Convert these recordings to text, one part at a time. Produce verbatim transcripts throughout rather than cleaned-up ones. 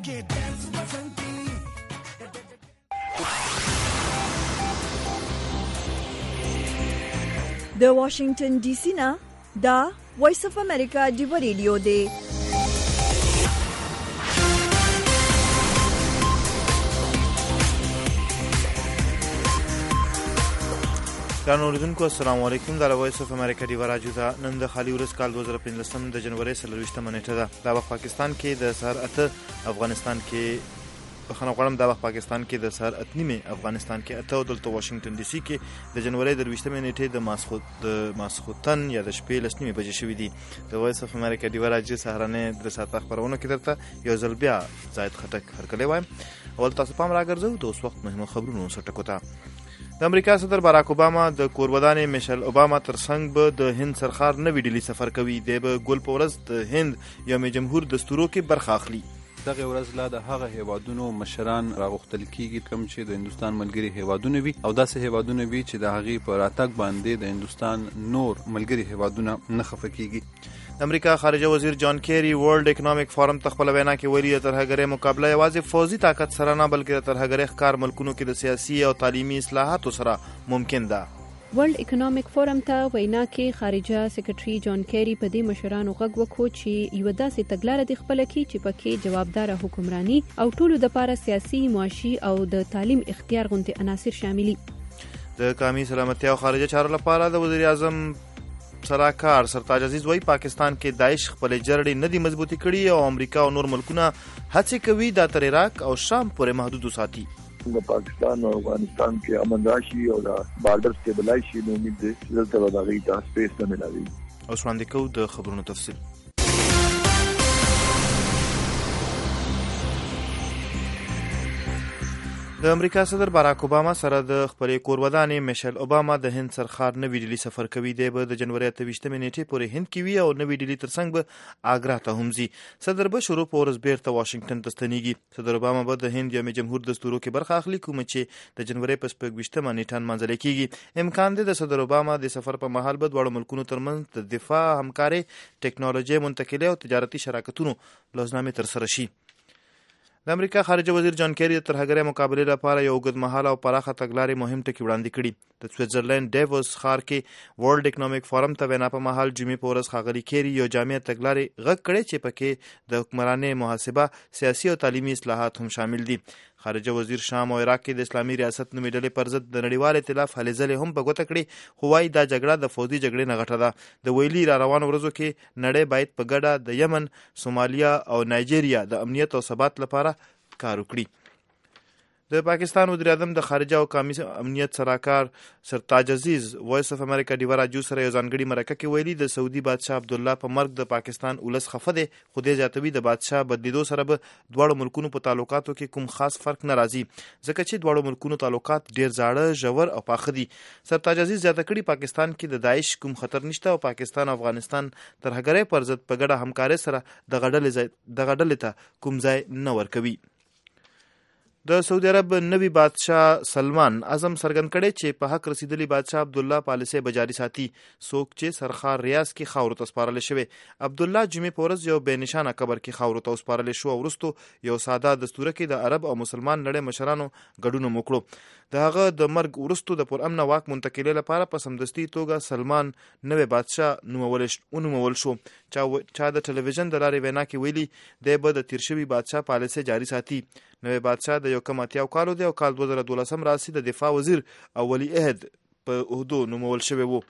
د واشنگټن ډي سي نه دا وایس اف امریکا ډیو ریډیو دی. ګرانو اوریدونکو السلام علیکم. د وایس اف امریکا ډیو راډیو دا نن د خالي ورځ کال دوه زره پنځلسم د جنوري څلرویشتمه نیټه ده. دا وخت پاکستان کې د سهار اته، افغانستان کې بخښنه غواړم دا وخت پاکستان کې د سهار اته نیمه، افغانستان کې اته او دلته واشنگټن ډي سي کې د جنوري د درویشتمه نیټې د ماسخوت د ماسخوتن یا د شپې لس نیمه بجې شوې دي. د وایس اف امریکا ډیو راډیو سهارنې د ساعت خبرونه کې درته یو ځل بیا زاید خټک هرکلی وایم. اول تاسو پام راګرځو د اوس وخت مهمه خبرونو سره ټکو ته. د امریکا صدر باراک اوباما د کورودانې میشل اوباما ترڅنګ به د هند سرخار نوې ډیلی سفر کوي. دی به ګل په ورځ د هند یوم جمهور دستورو کې برخه اخلي. دغه ورځ لا د هغه هیوادونو مشران راغوښتل کیږي کوم چې د هندوستان ملګري هیوادونه وي او داسې هیوادونه وي چې د هغې په راتګ باندې د هندوستان نور ملګري هیوادونه نه خفه کیږي. د امریکا خارجه وزیر جان کیری ورلد اکونومیک فورم ته خپل وینا کې ویلي د ترهګرۍ مقابله یوازې فوزي طاقت سره نه بلکې د ترهګرۍ ښکار ملکونو کې د سیاسي او تعلیمي اصلاحاتو سره ممکن ده. ورلد اکونومیک فورم ته وینا کې خارجه سیکرټري جان کیری په دې مشرانو غږ وکړو چې یو داسې تګلاره د خپل کې چې پکې جوابدار حکمرانی او ټولو د لپاره سیاسي، معاشي او د تعلیم اختیار غونډې عناصر شاملي. د قومي سلامتیا او خارجه چارو لپاره د وزیر اعظم سلاکار سرتاج عزیز وایي پاکستان کې داعش خپل جرړې نه دي مضبوطی کړي او امریکا او نور ملکونه هڅې کوي دا تر عراق او شام پورې محدود وساتي. د پاکستان او افغانستان کې امن راشي او د بارډر سټیبلای شي نو امید دی چې دلته به د هغې ته سپیس نه ملاوي. اوس وړاندې کوو د خبرونو تفصیل. د امریکا صدر باراک اوباما سره د خپلې کورودانې میشل اوباما د هند سرخار نوې ډیلي سفر کوي. دی به د جنوري اته ویشتمې نیټې پورې هند کې وي او نوې ډیلي ترڅنګ به آګرا ته هم ځي. صدر به شروع په ورځ بیرته واشنګټن ته ستنیږي. صدر اوباما به د هند یوم جمهور دستورو کې برخه اخلي کومه چې د جنوري په شپږویشتمه نیټه نمانځل کېږي. امکان دی د صدر اوباما د سفر په مهال به دواړو ملکونو ترمنځ د دفاع همکارۍ، ټیکنالوژي منتقلي او تجارتي شراکتونو لوزنامې ترسره شي. د امریکا خارجه وزیر جان کیری د ترهګرۍ مقابلې لپاره یو اوږدمهاله او پراخه تګلارې مهم ټکي وړاندې کړي. د سویټزرلینډ ډیووس ښار کې ورلد اکونومیک فورم ته وینا په مهال جمعې په ورځ ښاغلي کیری یو جامع تګلارې غږ کړې چې پکې د حکمرانۍ محاسبه، سیاسي او تعلیمي اصلاحات هم شامل دي. خارجه وزیر شام او عراق کې د اسلامي ریاست نومې ډلې پر ضد د نړیوال ائتلاف هلې ځلې هم په ګوته کړې، خو وایي دا جګړه د فوزي جګړې نه غټه ده. د ویلي را روانو ورځو کې نړۍ باید په ګډه د یمن، سومالیا او نایجیریا د امنیت او ثبات لپاره کار وکړي. د پاکستان وزیر اعظم د خارجه او قومي امنیت سلاکار سرتاج عزیز وایس اف امریکا ډیو راډیو سره یو ځانګړي مرکه کې ویلي د سعودي بادشاه عبدالله په مرګ د پاکستان ولس خفه دی، خو دې زیاتوي د بادشاه بدلیدو سره به دواړو ملکونو په تعلقاتو کې کوم خاص فرق نه راځي ځکه چې دواړو ملکونو تعلقات ډیر زاړه، ژور او پاخه دي. سرتاج عزیز زیاته کړي پاکستان کې د داعش کوم خطر نشته او پاکستان او افغانستان ترهګرۍ پر ضد په ګډه همکارۍ سره دغه ډلې ته کوم ځای نه ورکوي. د سعودي عرب نوي بادشاه سلمان اعظم څرګند کړی چې په حق رسیدلی بادشاه عبدالله پالیسۍ به جاري ساتي. څوک چې سرخار ریاض کې خاورو ته سپارل شوی. عبدالله جمعې په ورځ یو بې نشانه قبر کې خاورو ته وسپارل شو او وروسته یو ساده دستوره کې د عرب او مسلمان نړۍ مشرانو ګډون وکړو. د هغه د مرګ وروسته د پرامنه واک منتقلۍ لپاره په سمدستي توګه سلمان نوی بادشاه نومول شو. چا د ټلویزیون د لارې وینا کې ویلي دی به د تیر شوي بادشاه پالیسۍ جاري ساتي. نوی بادشاه د یو کم اتیاو کالو دی او کال دوه زره دولسم راسي د دفاع وزیر او ولی عهد په عهدو نومول شوی وو.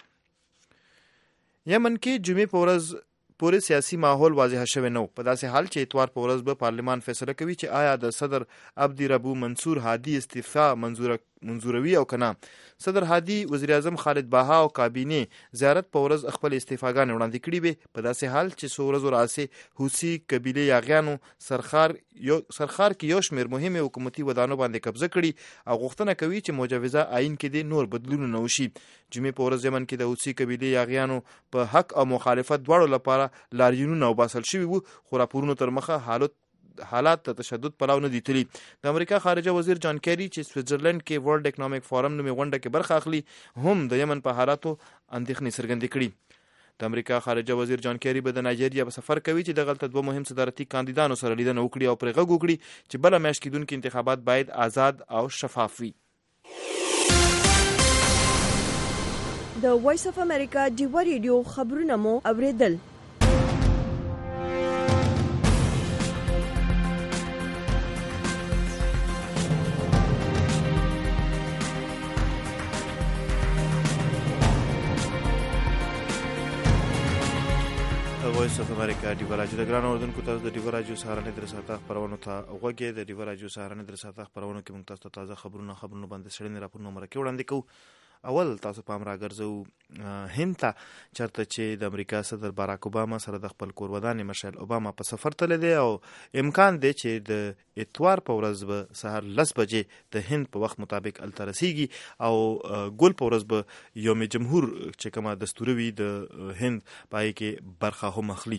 یمن کې جمعې په ورځ پورې سیاسي ماحول واضح شوی نو، په داسې حال چې اتوار په ورځ به پارلمان فیصله کوي چې آیا د صدر عبدی ربو منصور هادي استعفا منظور منظوروي او کنه. صدر هادي وزیر اعظم خالد باها او کابینې زیارت په ورځ خپل استعفاګانې وړاندې کړي وي، په داسې حال چې څو ورځو راځي حوثي قبیلې یاغیانو سرخار یو سرخار کې یو شمېر مهمې حکومتي ودانو باندې قبضه کړي او غوښتنه کوي چې مجوزه آئین کې د نور بدلونونه وشي. جمعې په ورځ یمن کې د حوثي قبیلې یاغیانو په حق او مخالفت دواړو لپاره لاریونونه وباسل شوي وو، خو راپورونو تر مخه حالت حالات د تشدد پلاو نه دي تللي. د امریکا خارجه وزیر جان کیری چې سویټزرلینډ کې ورلد اکونومیک فورم نومې غونډه کې برخه اخلي هم د یمن په حالاتو اندېښنې څرګندې کړي. د امریکا خارجه وزیر جان کیری به د نایجیریا په سفر کوي چې دغلته دوه مهم صدارتي کاندیدانو سره لیدنه وکړي او پرې غږ وکړي چې بله میاشت کېدونکي انتخابات باید آزاد او شفاف وي. د وایس اف امریکا ډیوا ریډیو خبرونه مو اوریدل. وایس اف امریکا ډیوا راډیو د ګران اوردونکو تاسو د ډیوا راډیو سهارنۍ د رساته خبرونو ته غوږی د ډیوا راډیو سهارنۍ د رساته خبرونو کې موږ تاسو ته تازه خبرونه خبرونه باندې سړنی راپورونه مرکه وړاندې کوو. اول تاسو پام راګرځو هند ته چرته چې د امریکا صدر باراک اوباما سره د خپل کورودان مشل اوباما په سفر تللی دی او امکان دی چې د اتوار په ورځ به سهار لس بجې د هند په وخت مطابق الته رسیږي او ګل په ورځ به یوم جمهور چې کومه دستور وي د هند پای کې برخه هم اخلي.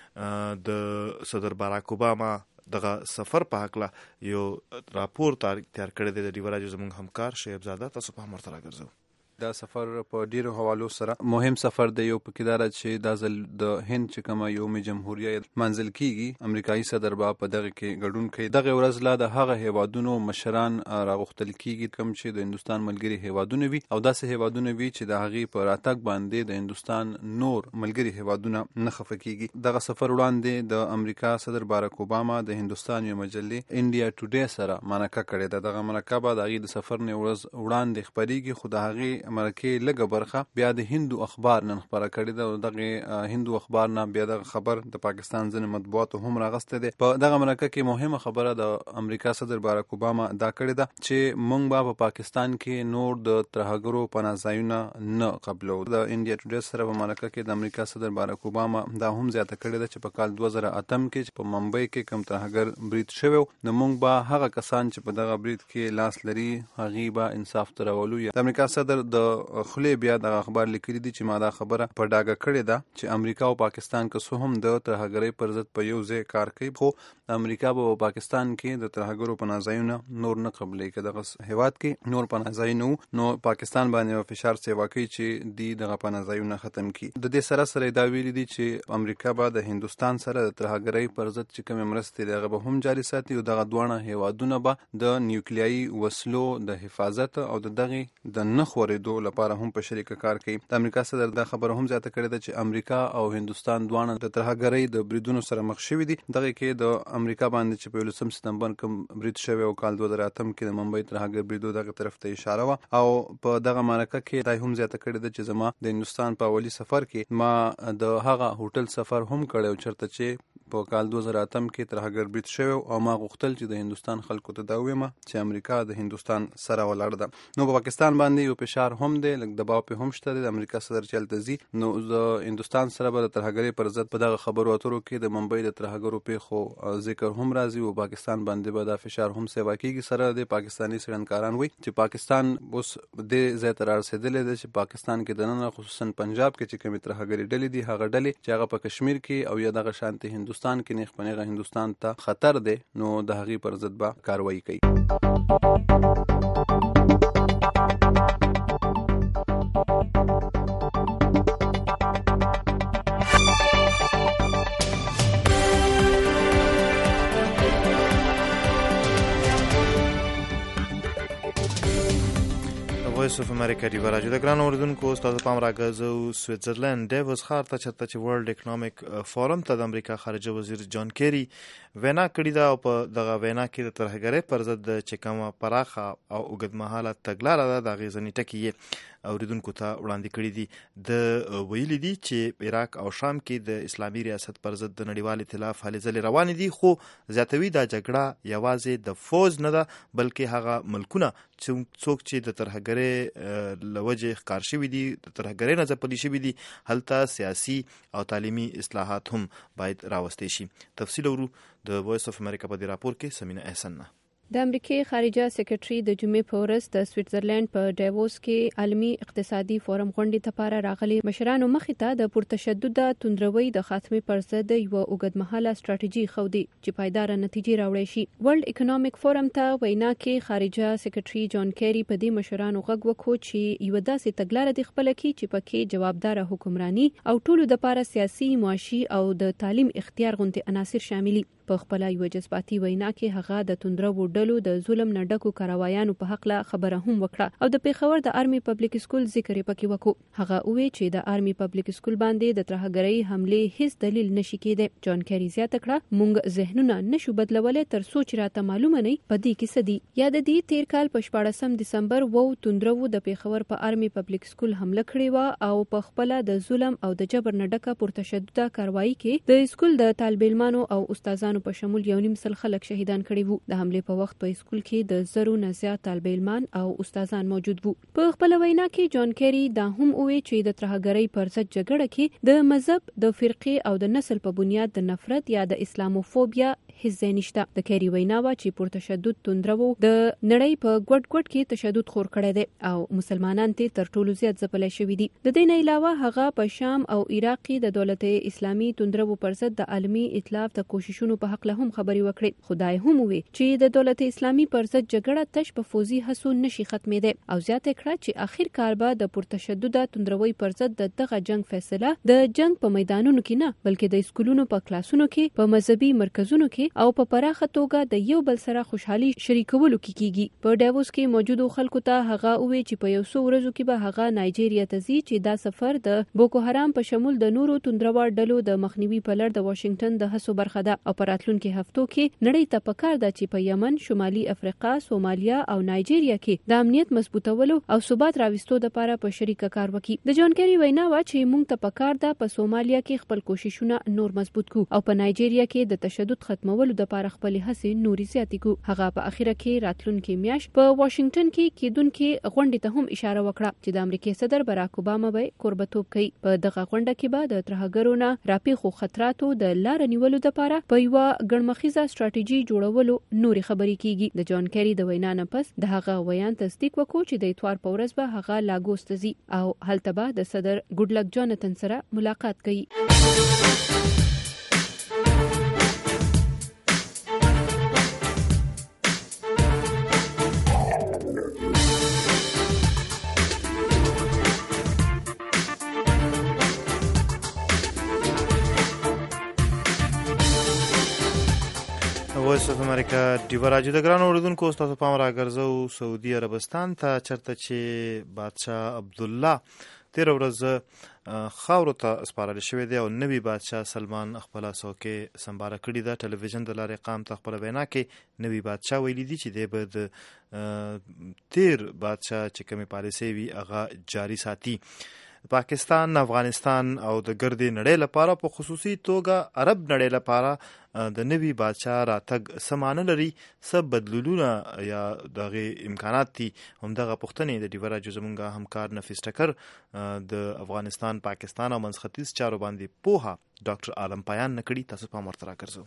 د صدر باراک اوباما دغه سفر په هکله یو راپور تیار کړی دی د ډیوا راډیو زموږ همکار شعیب زاده. تاسو په هم ورته راګرځو. دا سفر په ډیرو حوالو سره مهم سفر دی. یو پکې دا چې دا ځل د هند چې کومه یوم جمهوریه منزل کیږي امریکایي صدر به په دغه کې ګډون کوي. دغه ورځ لا د هغه هیوادونو مشران راغوښتل کیږي کوم چې د هندوستان ملګري هیوادونه وي او داسې هیوادونه وي چې د هغې په راتګ باندې د هندوستان نور ملګري هیوادونه نه خفه کیږي. دغه سفر وړاندې د امریکا صدر باراک اوباما د هندوستان یو مجلې انډیا ټوډے سره مرکه کړې ده. دغه مرکه به د هغې د سفر نه ورځ وړاندې خپرېږي خو د هغې مرکې لږه برخه بیا د هندو اخبار نن خپره کړې ده او دغه هندو اخبار نه بیا دغه خبر د پاکستان ځینې مطبوعاتو هم راغستی دی. په دغه مرکه کې مهمه خبره د امریکا صدر باراک اوباما دا کړې ده چې موږ به په پاکستان کې نور د ترهګرو پناه ځایونه نه قبلو. د انډیا ټوډے سره په مرکه کې د امریکا صدر باراک اوباما دا هم زیاته کړې ده چې په کال دوه زره اتم کې چې په ممبئی کې کوم ترهګر برید شوی نو موږ به هغه کسان چې په دغه برید کې لاس لري هغې به انصاف ته راولو. د امریکا صدر د خلی بیا د اخبار لیکلي دي چې ما دا خبره په ډاګه کړې ده چې امریکا او پاکستان که څه هم د ترهګرۍ پر ضد په یو ځای کار کوي خو امریکا به په پاکستان کې د ترهګرو پناه ځایونه نور نه قبلوي. که دغه هیواد کې نور پناه ځای نه وو نو پاکستان باندې فشار سیوا کوي چې دی دغه پناه ځایونه ختم کړي. د دې سره سره دا ویلي دي چې امریکا به د هندوستان سره د ترهګرۍ پر ضد چې کومې مرستې دي هغه به هم جاري ساتي او دغه دواړه هیوادونه به د نیوکلیایي وسلو د حفاظت او د دغې د نه خورېدو لپاره هم په شریکه کار کوي. د امریکا صدر دا خبره هم زیاته کړې ده چې امریکا او هندوستان دواړه د ترهګرۍ د بریدونو سره مخ شوي دي. دغه کې د امریکا باندې چې په یولسم ستمبر کوم برید شوی او کال دوه زره اتم کې د ممبئی ترهګر بریدو دغه طرف ته اشاره وه او په دغه مرکه کې دا هم زیاته کړې ده چې زما د هندوستان په اولي سفر کې ما د هغه هوټل سفر هم کړی چېرته چې په کال دوه زره اتم کې ترهګر برید شوی او ما غوښتل چې د هندوستان خلکو ته دا ووایم چې امریکا د هندوستان سره ولاړ ده. نو په پاکستان باندې یو فشار هم دی لږ دباو پې هم شته. د امریکا صدر چې هلته ځي نو د هندوستان سره به د ترهګرۍ پر ضد په دغه خبرو اترو کې د ممبئی د ترهګرو پیښو ذکر هم راځي او پاکستان باندې به دا فشار هم سیوا کېږي. سره د پاکستاني څېړنکاران وایي چې پاکستان اوس دې ځای ته رارسېدلی دی چې پاکستان کې دننه خصوصا پنجاب کې چې کومې ترهګرې ډلې دي هغه ډلې چې هغه په کشمیر کې او یا دغه شانتې هندوستان کې نیغ په نیغه هندوستان ته خطر دی نو د هغې پر ضد به کاروایي کوي. وایس اف امریکا ډیوا راډیو د ګران اوردونکو ستاسو پام راګرځو سویټزرلند ډیوس ښار ته چېرته چې ورلډ اکنامک فورم ته د امریکا خارجه وزیر جان کیری وینا کړې ده او په دغه وینا کې د ترهګرۍ پر ضد چې کومه پراخه او اوږدمهاله تګلاره ده د هغې ځینې ټکي یې اوریدونکو ته وړاندې کړي دي. د ویلي دي چې عراق او شام کې د اسلامي ریاست پر ضد د نړیوال ائتلاف هلې ځلې روانې دي خو زیاتوي دا جګړه یوازې د فوز نه ده بلکې هغه ملکونه څوک چې د ترهګرۍ له وجې ښکار شوي دي د ترهګرۍ نه ځپلي شوي دي هلته سیاسي او تعلیمي اصلاحات هم باید راوستی شي. تفصیل ورو د وایس اف امریکا په دې راپور کې سمینه احسن نه. د امریکای خارجه سیکریټري د جمعې په ورځ د سویټزرلند په ډیووس کې عالمي اقتصادي فورم غونډې لپاره راغلي مشرانو مخې ته د پرتشدد توندروي د خاتمې پر ضد یو اوږدمهاله ستراتیژي خودي چې پایدار نتیجې راوړي شي. ورلد اکونومیک فورم ته وینا کې خارجه سیکریټري جان کیری په دې مشرانو غږ وکړو چې یو داسې تګلارې د خپل کې چې پکې جوابدار حکمرانی او ټولو د لپاره سیاسي، معاشي او د تعلیم اختیار غونډې عناصر شاملي. په خپل یو جذباتي وینا کې هغه د توندرو ډلو د ظلم نه ډکو کاروایانو په حق له خبره هم وکړه او د پیښور د آرمي پبلک سکول ذکر یې پکې وکړو. هغه وویل چې د آرمي پبلک سکول باندې د ترهګرۍ حمله هیڅ دلیل نشي کېدی. جان کیری زیاته کړه موږ ذهنونه نشو بدلولای تر څو چې راته معلومه نه په دې کې سدي. یا د دې تیر کال په شپاړسم دسمبر وو توندرو د پیښور په آرمي پبلک سکول حمله کړې و او په خپل د ظلم او د جبر نه ډکه پرتشدد کاروایی کې د سکول د طالب علمانو او استادانو په شمول یو نیم سل خلک شهیدان کړي وو. د حمله په وخت په سکول کې د زرو نه زیات طالب علمان او استادان موجود وو. په خپل وینا کې جان کیری دا هم وویل چې د ترهګرۍ پر ضد جګړه کې د مذهب، د فرقې او د نسل په بنیاد د نفرت یا د اسلاموفوبیا هیڅ ځای نشته. د کیری وینا وا چې پرتشدد توندرو د نړۍ په ګډ ګډ کې تشدد خور کړی دی او مسلمانان ته تر ټولو زیات ځپلای شوی دي. د دې نه علاوه هغه په شام او عراق کې د دولت اسلامي توندرو پر ضد د عالمي ائتلاف د کوششونو په حق له هم خبري وکړي. خدای هم وی چې د دولت اسلامي پر ضد جګړه تش په فوزي هڅو نشي ختمېده او زیاته کړه چې اخر کار به د پرتشدد توندروي پر ضد د دغه جنگ فیصله د جنگ په میدانونو کې نه بلکې د سکولونو په کلاسونو کې، په مذهبي مرکزونو کې او په پراخه توګه د یو بل سره خوشحالي شریکولو کې کیږي. په ډیووس کې موجودو خلکو ته هغه وی چې په یو څو ورځو کې به هغه نایجیریا ته ځي چې دا سفر د بوکو حرام په شمول د نورو توندروار ډلو د مخنیوي په لړ د واشنگټن د هڅو برخه ده او په راتلونکي هفتو کې نړۍ ته پکار ده چې په یمن، شمالي افریقا، سومالیا او نایجیریا کې د امنیت مضبوطولو او ثبات راوستو لپاره په شریکه کار وکړي. د جان کیری وینا وا چې موږ ته پکار ده په سومالیا کې خپل کوششونه نور مضبوط کو او په نایجیریا کې د تشدد ختمولو لپاره خپل هڅې نوري زیاتې کو. هغه په اخیره کې راتلونکي میاشت په واشنگټن کې کېدونکې غونډې ته هم اشاره وکړه چې د امریکای صدر باراک اوباما به کوربتوب کوي. په دغه غونډه کې به د ترهګرو نه راپیښو خطراتو د لار نیولو لپاره په یو ګڼمخیزه ستراتیژي جوړولو نوري خبرې کیږي. د جان کیری د وینا نه پس د هغه ویان تصدیق وکړو چې د اتوار په ورځ به هغه لاګوس ته ځي او هلته به د صدر ګډلک جانتن سره ملاقات کوي. وایس اف امریکا ډیو راجو د ګران اوریدونکو تاسو پام راګرځو سعودي عربستان ته چرته چې بادشاه عبد الله تیر ورځ خاورو ته سپارل شوی دی او نوی بادشاه سلمان خپل څوکۍ سمباره کړې ده. ټلویزیون د لارې قام ته خپل وینا کې نوی بادشاه ویلي دي چې دی به د تیر بادشاه چې کومې پالیسۍ وي هغه جاري ساتي. پاکستان، افغانستان او د ګردې نړۍ لپاره په خصوصي توګه عرب نړۍ لپاره د نوي بادشاه راتګ سمانه لري، څه بدلونونه یا دغه امکانات دي. همدغه پوښتنې د ډیو راجو زمونږ همکار نفیس ټکر د افغانستان، پاکستان او منځ ختیځ چارو باندې پوها ډاکټر عالم پایان نکړي. تاسو په مرترا ګرځو.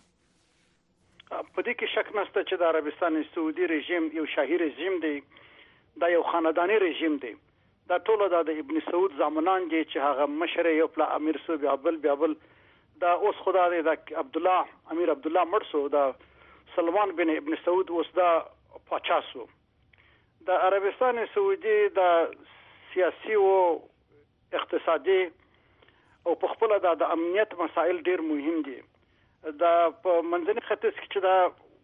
په دې کې شک نشته چې د عربستان سعودي رژیم یو شاهي رژیم دی، دا یو خاندانی رژیم دی. دا ټول د ابن سعود زامنان دي چې هغه مشر یو پلا امیر سو بیا بل بیا بل دا اوس خدا دی د عبد الله امیر عبد الله مرسو دا سلمان بن ابن سعود اوس دا پاچاسو. د عربستان سعودي د سیاسي او اقتصادي او په خپل د امنیت مسائل ډیر مهم دي. دا په منځني ختیځ کې چې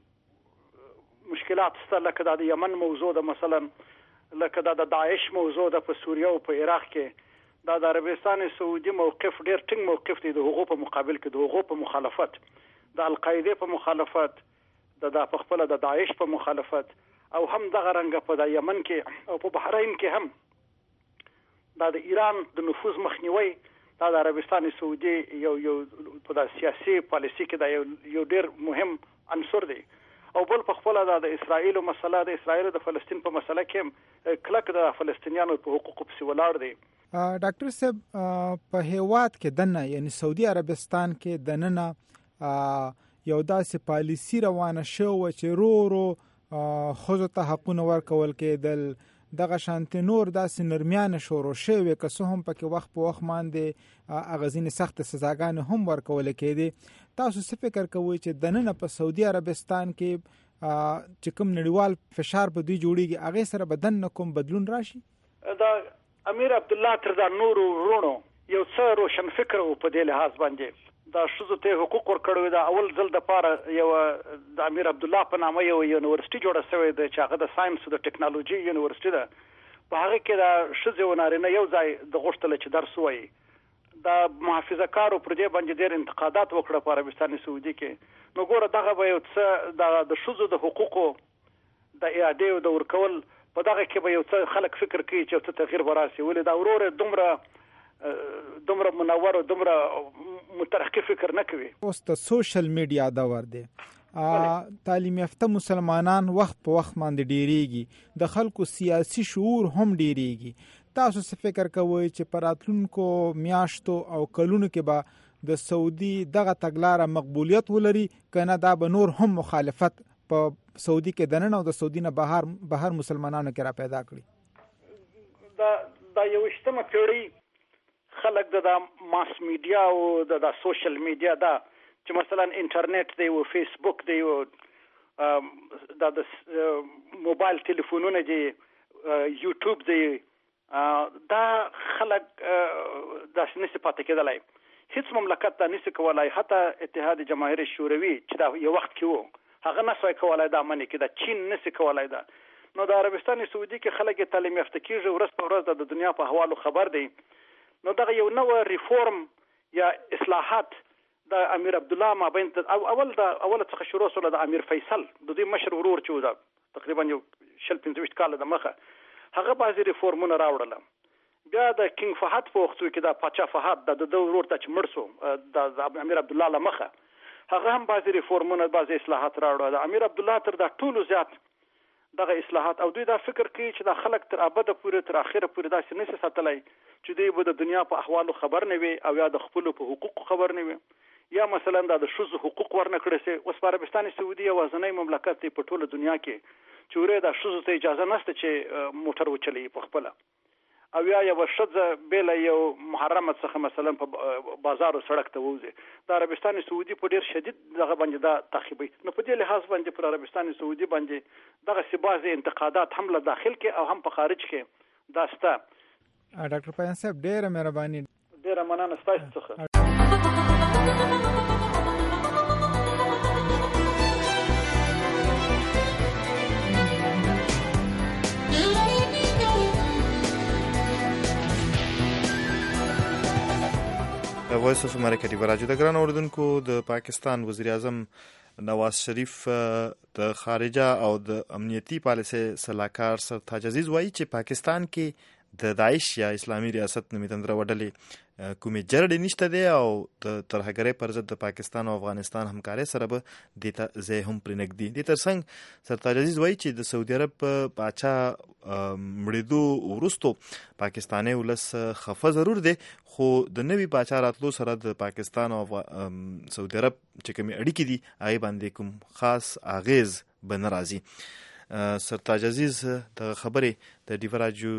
دا مشکلات ستاسو لکه د یمن موضوع ده، مثلا لکه دا د داعش موضوع ده په سوریه او په عراق کې، دا د عربستان سعودي موقف ډیر ټینګ موقف دی د حقوقو په مقابل کې، د حقوقو په مخالفت، د القاعده په مخالفت، د د خپل د داعش په مخالفت او هم دغه رنګ په د یمن کې او په بحرین کې هم دا د ایران د نفوذ مخنیوي. دا د عربستان سعودي یو یو په د سیاسي پالیسي کې دا یو یو ډیر مهم عنصر دی. او بل په خپل د اسرائیل او مسله د اسرائیل د فلسطین په مسله کې کلک د فلسطینیانو په حقوقو په ولاړ دی. ډاکټر صاحب په هیواد کې دنه یعنی سعودي عربستان کې دنه یو داسې پالیسی روانه شو چې رو رو ښځو ته حقونه ورکول کېدل، دغه شانتي نور داسې نرمیانه شروع شوې که څه هم پکې وخت په وخت باندې هغه ځینې سختې سزاګانې هم ورکول کېدې. تاسو څه فکر کوئ چې دننه په سعودي عربستان کې چې کوم نړیوال فشار په دوی جوړیږي هغې سره به دننه کوم بدلون راشي؟ دا امیر عبدالله تر دا نورو وروڼو یو څه روشن فکر و په دې لحاظ باندې. دا ښځو ته حقوق ورکړی دا اول ځل دپاره یو د امیر عبدالله په نامه یو یونیورسټي جوړه شوې ده چې هغه د ساینس او د ټکنالوژي یونیورسټي ده. په هغه کې د ښځې او نارینه یو ځای د غوښتله چې درس ووایي. دا محافظه کارو پر دې باندې ډېر انتقادات وکړه په عربستان سعودي کې. نو ګوره دغه به یو څه د ښځو د حقوقو د اعادې او د ورکول په دغه کې به یو څه خلک فکر کوي چې یو څه تغییر به راسي. ولې دا ورور دومره دومره منور او دومره مترقی فکر نه کوي. اوس د سوشل میډیا دور دی، تعلیم یافته مسلمانان وخت په وخت باندې ډیریږي، د خلکو سیاسي شعور هم ډیریږي. تاسو څه فکر کوئ چې په راتلونکو میاشتو او کلونو کې به د سعودي دغه تګلاره مقبولیت ولري که نه دا به نور هم مخالفت په سعودي کې دننه او د سعودي نه بهر بهر مسلمانانو کې را پیدا کړي؟ دا دا یویشتمه پیړۍ خلک د ماس میډیا او د سوشل میډیا دا چې مثلا انټرنیټ دی او فیسبوک دی او د موبایل ټلیفونونه دی، یوټیوب دی، دا خلک داسې نشي پاتې کېدلی. هیڅ مملکت دا نشي کولای، حتی اتحاد جماهیر شوروي چې دا یو وخت کې و هغه نشوی کولای دا منې کې، دا چین نشي کولای دا. نو د عربستان سعودي کې خلک تعلیم یافته کېږي، ورځ په ورځ د دنیا په احوالو خبر دی. نو دغه یو نوع ریفورم یا اصلاحات د امیر عبدالله مابین اول د اول څخه شروع سول د امیر فیصل د دوی مشر ورور چې و تقریبا یو شل پنځه ویشت کاله د مخه هغه بعضې ریفورمونه راوړله. بیا د کینګ فهد په وختو کې د پاچا فهد د د ورور ته چې مړ سو د امیر عبدالله له مخه هغه هم بعضې ریفورمونه بعضې اصلاحات راوړه. د امیر عبدالله تر دا ټولو زیات دغه اصلاحات او دوی دا فکر کوي چې دا خلک تر ابده پورې تر اخره پورې داسې نشي ساتلی چې دوی به د دنیا په احوالو خبر نه وي او یا د خپلو په حقوقو خبر نه وي، یا مثلا دا د ښځو حقوق ورنه کړی سي. اوس په عربستان سعودي یوازینی مملکت دی په ټوله دنیا کې چې ورې د ښځو ته اجازه نشته چې موټر وچلوي په خپله، او یا یوه ښځه بېله یو محرمه څخه مثلا په بازار او سړک ته ووځي. د عربستان سعودي په ډېر شدید دغه باندې دا تعقیبوي. نو په دې لحاظ باندې پر عربستان سعودي باندې دغسې بعضې انتقادات هم له داخل کې او هم په خارج کې دا شته. ډاکټر پیان صاحب ډېره مهرباني. ډېره مننه ستاسو څخه. وایس اف امریکا دی راجو د ګران اوردونکو د پاکستان وزیر اعظم نواز شریف د خارجه او د امنیتي پالیسي سلاکار سرتاج عزیز وایي چې پاکستان کې د داعش یا اسلامي ریاست نومي تندره وډلې کومې جرړې نشته دی او د ترهګرۍ پر ضد د پاکستان او افغانستان همکارۍ سره به دې ته ځای هم پرېنږدي. دې ترڅنګ سرتاج عزیز وایي چې د سعودي عرب پاچا مړېدو وروستو پاکستاني ولس خفه ضرور دی، خو د نوي پاچا راتلو سره د پاکستان او سعودي عرب چې کومې اړیکې دي هغې باندې کوم خاص اغیز به نه راځي. سرتاج عزیز د خبرې د ډیو راجو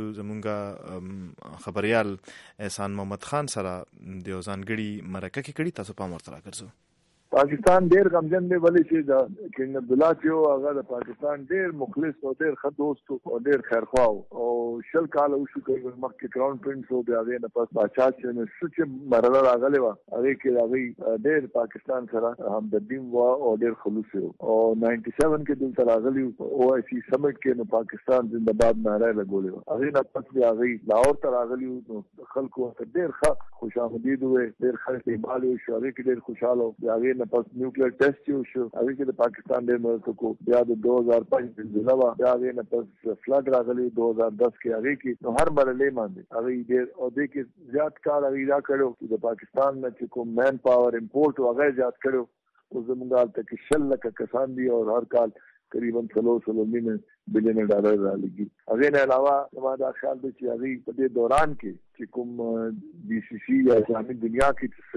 زمونږ خبریال احسان محمد خان سره د یو ځانګړي مرکه کې کړي، تاسو پام ورته راګرځو. پاکستان ډیر غمجن دی، ولې چې د کینګ عبدالله چې و هغه د پاکستان ډیر مخلص او ډیر ښه دوست او ډیر خیرخوا او شل کاله وشو کوي مخکې کراون پرنس او بیا هغې نه پس پاچا چې نو شو چې مرحله راغلې وه هغې کې د هغوی ډیر پاکستان سره همدردي وه او ډیر خلوص و او ناینټي سیون کې دلته راغلي او آی سی سمټ کې نو پاکستان زنده باد نعره یې لګولې وه. هغې نه پس بیا هغوی لاهور ته راغلي نو خلکو ورته ډیر ښه خوش آمدید وویل، ډیر ښه استقبال یې وشو، هغې کې ډیر خوشحاله و. بیا هغې نه پس نیوکلیر ټیسټ یې وشو، هغې کې د پاکستان ډېر مدد وکړو. بیا د دو هزار پنځ زلزله وه، بیا هغې نه پس فلډ راغلی دو هزار دس کې، هغې کې نو هر مرحلې باندې هغوی ډېر او دې کې زیات کار هغوی دا کړی چې د پاکستان نه چې کوم مین پاور امپورټ و هغه یې زیات کړی. اوس زموږ هلته کې شل لکه کسان دي او هر کال تقریبا څلور سلو مینه بلیونه ډالر رالګي. هغې نه علاوه زما دا خیال دی چې هغوی په دې دوران کې چې کوم بي سی سی یا اسلامي دنیا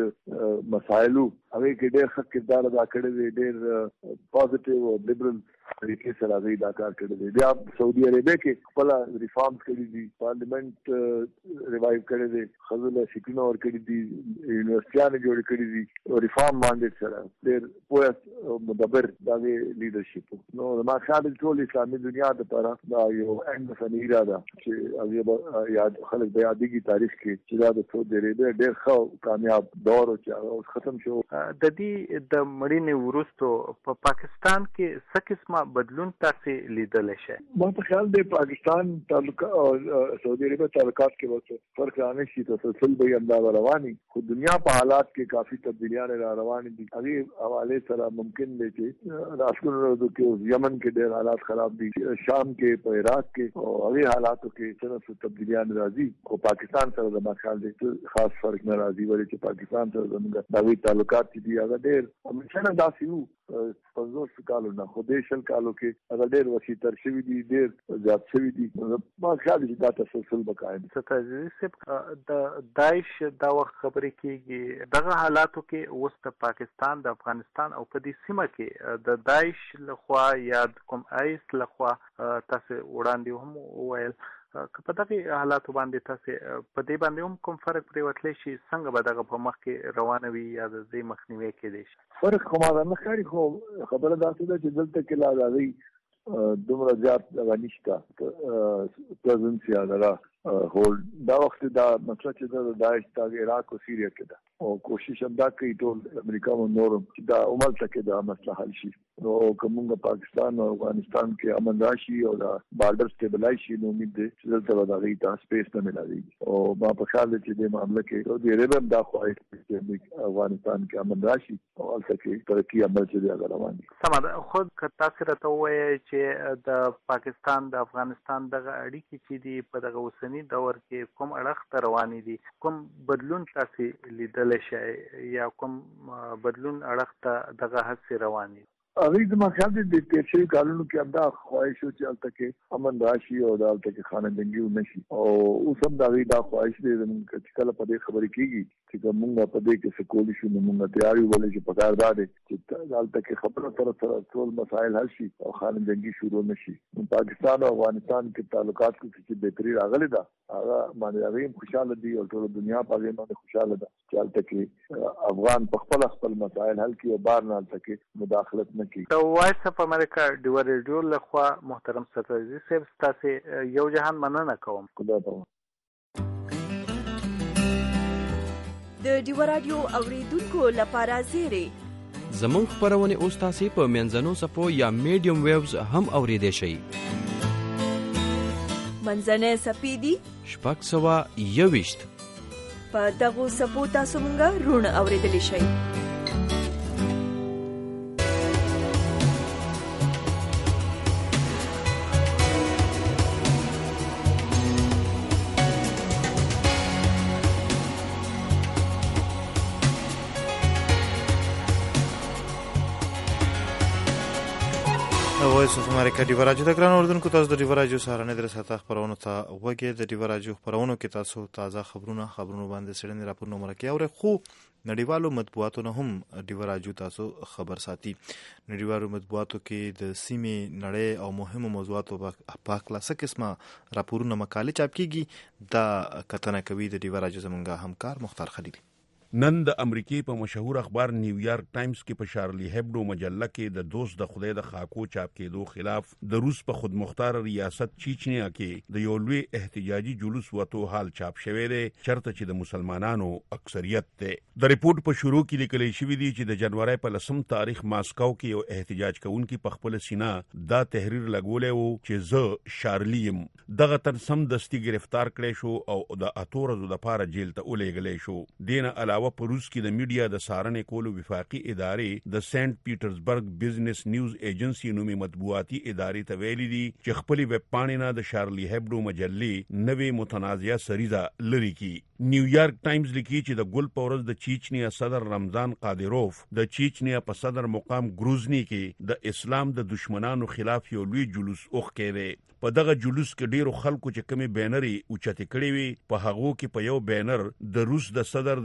کې مسایلو هغې کې ډېر ښه کردار ادا کړی دی، ډېر پازیټیو او لیبرل طریقې سره غي دا کار کړی دی. بیا سعودي عربیه کې خپل ریفارمز کړی دي، پارلیمنت ریوایو کړی دی، خزله سکینو ور کړی دي، یونیورسيټیانه جوړ کړی دي، ریفارم مانډیټ سره ډېر پوهه مدبر دا لیډرشپ. نو ما خیال ټول اسلامي دنیا د لپاره دا یو اند فنیرا ده چې هغه یاد خلک بیا دغه تاریخ کې چې دا د سعودي عربیه ډېر ښه کامیاب دور او چې ختم شو. د دې د مړینې وروسته په پاکستان کې څه قسمه بدلون تاسو لیدل شي؟ ما په خیال دی پاکستان تعلق او سعودي عربیه تعلقات کې وڅ فرق رانه شي، تسلسل به انداز رواني، خو دنیا په حالات کې کافي تبدیلیاں را روان دي. هغه حواله سره ممکن دی چې راشکونو کې یمن کې ډېر حالات خراب دي، شام کې په عراق کې او هغه حالاتو کې څه تبدیلیاں راځي، خو پاکستان سره د ما خیال دی خاص فرق نه راځي، ولې چې پاکستان سره زموږ دغه تعلقات دي هغه ډېر همیشه داسې وو پنځوس کالو نه، خو دې شل کالو کې هغه ډېر وسیع تر شوي دي، ډېر زیات شوي دي. ما خیال دی دا تسلسل به قائم وي. ستاسو د داعش دا وخت خبرې کېږي دغه حالاتو کې اوس د پاکستان د افغانستان او په دې سیمه کې د داعش لخوا یا کوم آیس لخوا تاسو وړاندې هم وویل که په دغه حالاتو باندې تاسو په دې باندې هم کوم فرق پرې وتلی شي، څنګه به دغه په مخ کې روانه وي یا د دې مخنیوي کېدی شي؟ فرق خو ما نه ښکاري، خو خبره داسې ده چې دلته کې لا راځي دومره زیات دغه نشته پرزنس یا دغه هولډ. دا وخت دا مطلب چې د داعش د عراق او سیریه کې ده او کوشش هم دا کوي ټول امریکا او نورم چې دا عمل تکي دا مسله حل شي. نو کومه پاکستان او افغانستان کې امن راشي او دا بارډر سټیبلای شي، نو امید ده چې دلته به دا غي تاسو سپیس نه ملایي. او ما په خیال دی چې د معاملې کې سعودي عربیه دا خواهش چې افغانستان کې امن راشي او البته کې ترقی عمل چې دا روان دي. سمه خود کتا سره ته وایي چې د پاکستان د افغانستان دغه اړیکې چې دی په دغه وسنی دور کې کوم اړخ رواني دي، کوم بدلون تاسو لیدل شي یا کوم بدلون اړخ ته دغه هڅه رواني؟ هغه زما خیال دی د تیر شوي کالونو کې همدا خواهش و چې هلته کې امن راشي او دا هلته کې خانه نشي، او اوس هم د هغوی دا خواهش دی چې کله په دې خبرې کېږي چې که مونږ په دې کې څه کولی شو نو مونږ تیار یو، ولې چې پکار دا دی چې هلته کې خبره سره سره ټول مسایل حل شي او خانه جنګي شروع نه شي. نو پاکستان او افغانستان کې تعلقات کې چې بهتري راغلې ده هغه باندې هغوی هم خوشحاله دي او ټوله دنیا په هغې باندې خوشحاله ده چې هلته کې افغان په خپل خپل مسایل حل کړي او بار نه هلته کې مداخلت نه کړي. د وایس اف امریکا ډیوا ریډیو لخوا محترم ستاسو صاحب تاسو یو جهان مننه کوم. خدا ته د ډیوا رادیو اوریدونکو لپاره زیری زمون خبرونه اوس تاسو په منځنو سپو یا میډیم ویوز هم اوریدئ شئ. منځنه سپیدي شپږ سوه یوویشت په دغه سپو تاسو مونږه رونه اوریدلی شئ. وایس اف امریکا ډیوا رادیو د ګران اردوونکو تاسو د ډیوا رادیو سهارنې در ساته خبرونه ته وګورئ. د ډیوا رادیو خبرونه کې تاسو تازه خبرونه خبرونه باندې سړنې راپورونه مرکه او خو نړیوالو مطبوعاتو نه هم ډیوا رادیو تاسو خبر ساتي. نړیوالو مطبوعاتو کې د سیمې نړۍ او مهمو موضوعاتو په اړه څه قسمه راپورونه مقالې چاپ کیږي دا کتنه کوي د ډیوا رادیو زمونږ همکار مختار خلیل. نن د امریکای په مشهور اخبار نیویارک ټایمز کې په شارلی هبډو مجله کې د دوست د خدای د خاکو چاپ کېدو خلاف د روس په خودمختار ریاست چیچنیا کې د یو لوی احتجاجي جلوس وته حال چاپ شوی دی چرته چې د مسلمانانو اکثریت دی. د ریپورت په شروع کې لیکل شوی دی چې د جنوري په لسم تاریخ ماسکو کې یو احتجاج کوونکی په خپل سینه دا تحریر لګولې وو چې زه شارلی يم. دغه تر سم دستي گرفتار کړی شو او د اتو ورځو لپاره جیل ته ولېږلی شو. دینه علاوه په روس کې د میډیا د سارنې کولو وفاقي ادارې د سنت پیټرزبرګ بزنس نیوز ایجنسی نومي مطبوعاتي ادارې ته ویلي دي چې خپل ویب پاڼې نه د شارلی هبډو مجلې نوې متنازعه سریزه لري کی. نیویارک ټایمز لیکي چې د ګل پورز د چیچنیا صدر رمضان قادروف د چیچنیا په صدر مقام گروزنی کې د اسلام د دشمنانو خلاف یو لوی جلوس اوخ کړي. په دغه جلوس کې ډیرو خلکو چې کمی بینرې اوچتې کړې وي په هغو کې په یو بینر د روس د صدر د ولادیمیر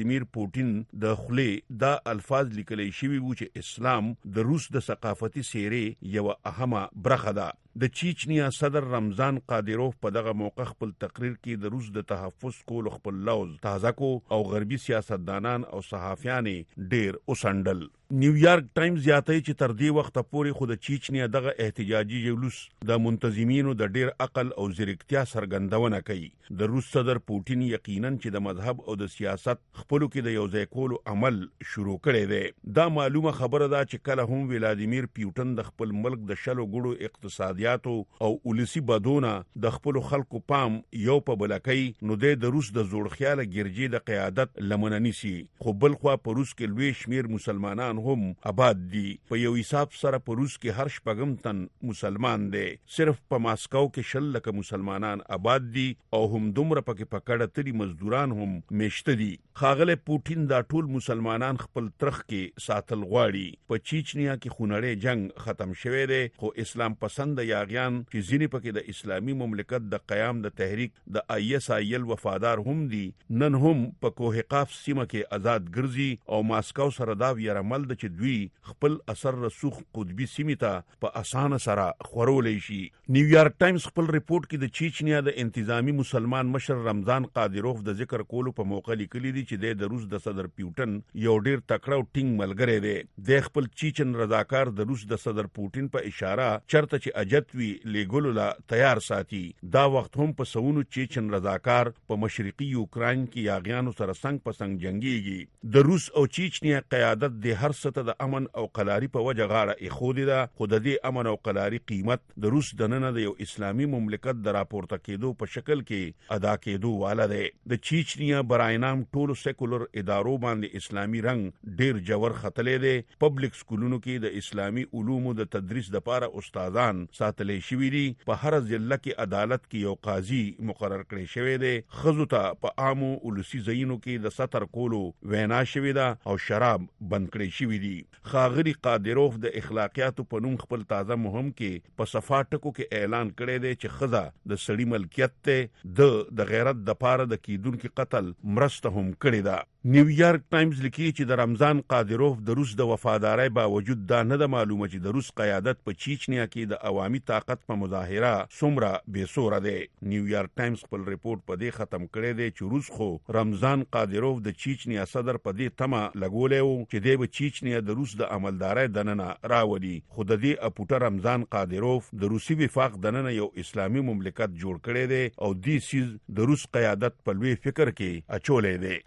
ولادیمیر پوټین د خولې دا الفاظ لیکلی شوي وو چې اسلام د روس د ثقافتي څیرې یوه اهمه برخه ده. د چیچنیا صدر رمضان قادروف په دغه موقع خپل تقریر کې د روس د تحفظ کولو خپل لوز تازه کو او غربي سیاستدانان او صحافیان ډیر اوسندل. نیویارک ټایمز زیاتوي چې تر دې وخته پورې خو د چیچنیا دغه احتجاجي جلوس د منتظمینو د ډیر عقل او ځیرکتیا څرګندونه کوي. د روس صدر پوټین یقینا چې د مذهب او د سیاست خپلو کې د یوځای کولو عمل شروع کړی دی. دا معلومه خبره ده چې کله هم ولادیمیر پیوټن د خپل ملک د شلو ګړو اقتصادیاتو او ولسی بدونه د خپل خلکو پام یو په بلکای نو د روس د زوړ خیاله ګرجی د قیادت لمنه نیسي. خو بل خو په روس کې لوی شمیر مسلمانان هم آباد دي. په یو حساب سره په روس کې هر شپږم تن مسلمان دی. صرف په ماسکو کې شل لکه مسلمانان آباد دي او هم دومره پکې پکړه تری مزدوران هم میشته دي. ښاغلی پوټین دا ټول مسلمانان خپل ترخ کې ساتل غواړي. په چیچنیا کې خونړی جنگ ختم شوی دی خو اسلام پسند یاغیان چې ځینې پکې د اسلامي مملکت د قیام د تحریک د آی اس آی ال وفادار هم دي نن هم په کوه قاف سیمه کې آزاد ګرځي او ماسکو سره دا ویرمل د چې دوی خپل اثر رسوخ قطبي سیمې ته په اسانه سره خورولی شي. نیویارک ټایمز خپل ریپورت کې د چیچنیا د انتظامی مسلمان مشر رمضان قادروف د ذکر کولو په موقع لیکلي دي چې د روس د صدر پیوټن یو ډیر تکړه او ټینګ ملګری دی. د خپل چیچن رضاکار د روس د صدر پوټین په اشاره چرته چې اجت وی لیګولو لا تیار ساتي. دا وخت هم په سونو چیچن رضاکار په مشرقي یوکران کې یاغیانو سره څنګ په څنګ جنگيږي. د روس او چیچنیا قیادت د هر څه د امن او قلاري په وجه غاړه ایښودې ده خو د دې امن او قلاري قیمت د روس دننه د یو اسلامي مملکت د راپورته کېدو په شکل کې ادا کېدو والا دی. د چیچنیا برای نام ټولو سیکولر ادارو باندې اسلامي رنګ ډیر جوور ختلی دی. پبلک سکولونو کې د اسلامي علومو د تدریس دپاره استادان ساتلی شوي دي. په هر ضلع کې عدالت کې یو قاضي مقرر کړی شوی دی. ښځو ته په عامو ولسي ځایونو کې د سطر کولو وینا شوې ده او شراب بند کړی شوي دي. ښاغلي قادروف د اخلاقیاتو په نوم خپل تازه مهم کې په صفا ټکو کې اعلان کړی دی چې ښځه د سړي ملکیت دی. د د غیرت دپاره د کیدونکي قتل مرسته هم کړې ده. نیویارک ټایمز لیکي چې د رمضان قادروف د روس د وفادارۍ باوجود دا نه ده معلومه چې د روس قیادت په چیچنیا کې د عوامي طاقت په مظاهره څومره بېسوره دی. نیویارک ټایمز خپل ریپورت په دې ختم کړی دی چې روس خو رمضان قادروف د چیچنیا صدر په دې تمه لګولی و چې دی به چیچنیا د روس د عملدارۍ دننه راولي. خو د دې اپوټه رمضان قادروف د روسي وفاق دننه یو اسلامي مملکت جوړ کړی دی او دې سیز د روس قیادت په لوی فکر کې اچولی دی.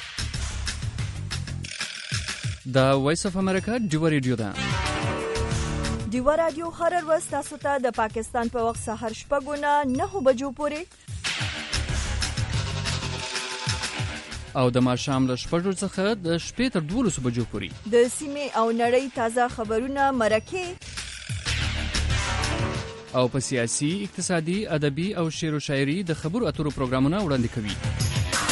د وایس اف امریکا ډیو ریډیو ده. ډیو رادیو هر ورځ تاسو ته د پاکستان په وخت سهار شپږو نه نهو بجو پورې او د ماښام له شپږو څخه د شپې تر دولسو بجو پورې د سیمې او نړۍ تازه خبرونه مرکې او په سیاسي، اقتصادي، ادبي او شعر و شاعري د خبرو اترو پروګرامونه وړاندې کوي.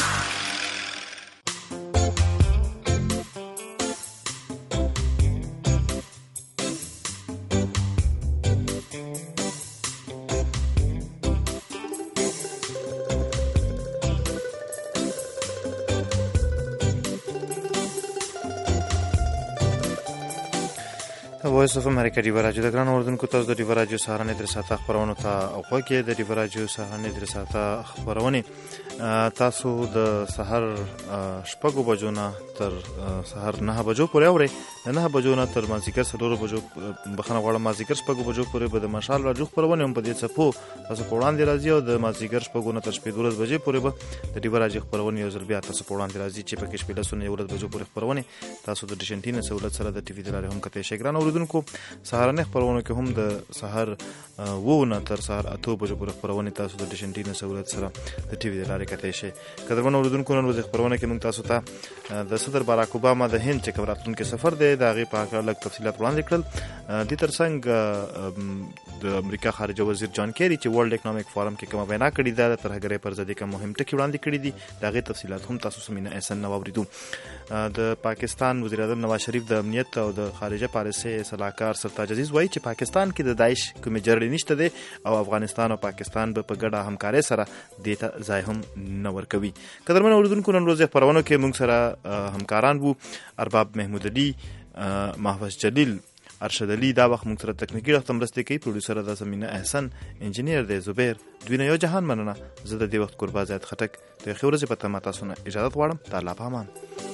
وایس اف امریکا ډیو راډیو د ګران اوردونکو تاسو د ډیو راډیو سهارنې در ساته خبرونه ته او خوږه د ډیو راډیو سهارنې در ساته خبرونه تاسو د سحر شپږو بجو نه تر سحر نه بجو پورې اوري نه بجو نه تر مازیګر سلور بجو بخنه غواړم مازیګر شپږو بجو پورې به د مشال راډیو خبرونه هم په دې چپو تاسو په وړاندې راځي او د مازیګر شپږو نه تر شپې دولس بجې پورې به د ډیو راډیو خبرونه یو ځل بیا تاسو په وړاندې راځي چې په کې شپې لسونه یو ورځ بجو پورې خبرونه تاسو د ډیشنټینه سہولت سره د ټي وي د لارې هم کته شي ګران اوردونکو سهارنه خبرونه کې هم د سحر وو نه تر سحر اته بجو پورې خبرونه تاسو د ډیشنټینه سہولت سره د ټي وي د لارې کته شي قدرمن اوردونکو نن ورځ خبرونه کې موږ تاسو ته د صدر باراک اوباما د هند چې کومراتونکو سفر دی دا غي په اړه لږ تفصيلات وړاندې کړل. د ترڅنګ د امریکا خارجه وزیر جان کیری چې ورلد اکونومیک فورم کې کومه وینا کړې ده د ترهګرۍ پر ضد کوم مهم ټکی وړاندې کړی دي دا غي تفصيلات هم تاسو سمینه احسان نو اوریدو. د پاکستان وزیر اعظم نواز شریف د امنیت او د خارجه پالیسي صلاحکار سرتاج عزیز وایي چې پاکستان کې د داعش کوم جرړې ځانګړی نشته دی او افغانستان او پاکستان به په ګډه همکارۍ سره دې ته ځای هم نه ورکوي. قدرمن اورېدونکو، نن ورځ خپرونو کې موږ سره همکاران وو ارباب محمود علي، محفظ جلیل، ارشد علي. دا وخت موږ سره تکنیکي ډول مرسته کوي پروډوسر د زمینه احسن، انجینیر دی زبیر. دوی نه یو جهان مننه. زه د دې وخت قربا زیات خټک د خبرې په تمه تاسو نه اجازه غواړم. د الله په امان.